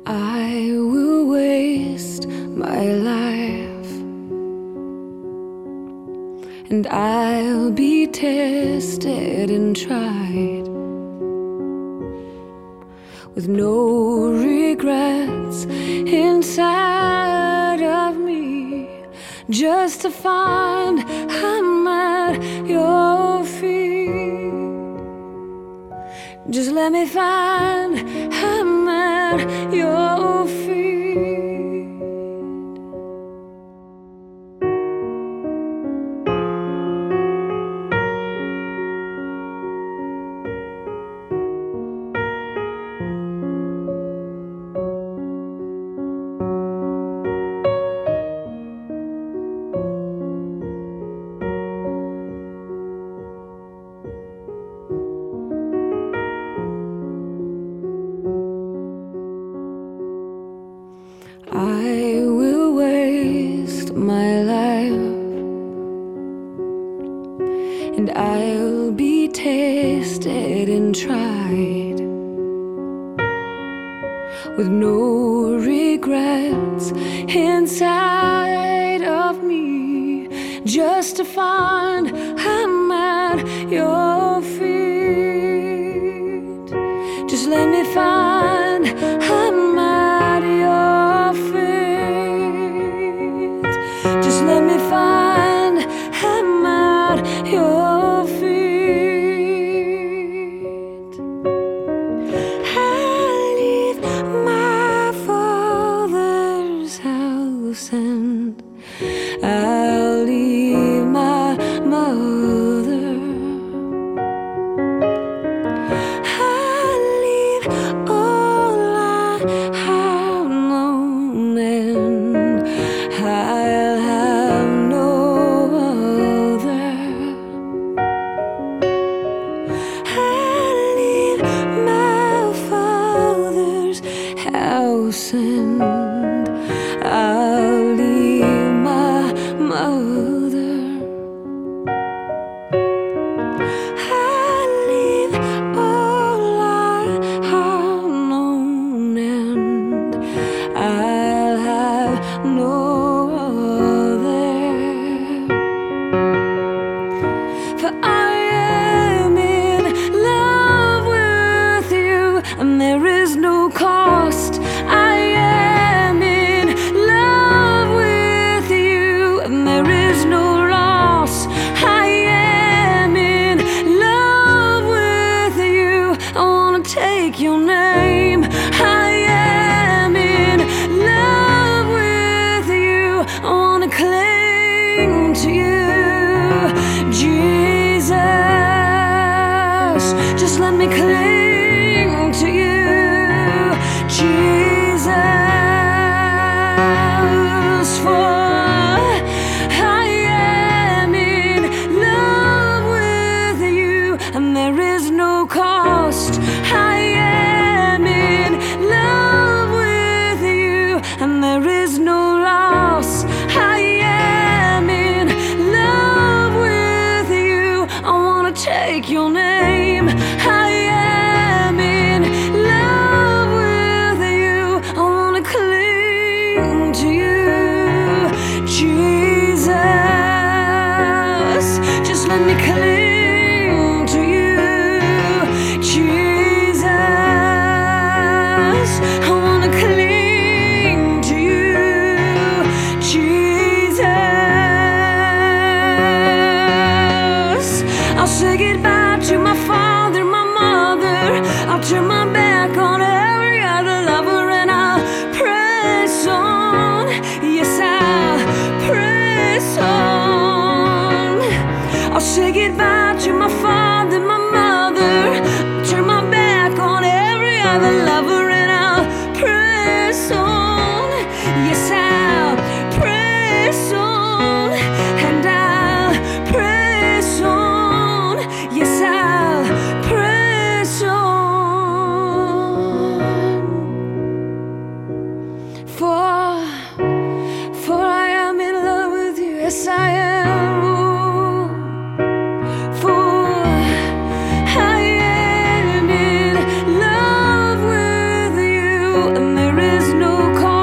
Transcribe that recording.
I will waste my life, and I'll be tested and tried, with no regrets inside of me, just to find I'm at your feet. Just let me find I'm at your feet. I will waste my life, and I'll be tested and tried, with no regrets inside of me, just to find I'm at your feet. Just let me find I'm at your feet. Just let me find I'm at your feet. I leave my father's house, and I'll leave my mother. I'll leave all I have known, and I'll have no other. I'll leave my father's house, and I'll leave my mother. I'll leave all I have known, and I'll have no other. For I am in love with you, and there is no cost. I am in love with you, and there is no loss. I am in love with you. I wanna take your name. I am in love with you. I wanna cling to you, Jesus. Just let me cling to you. and there is no cost.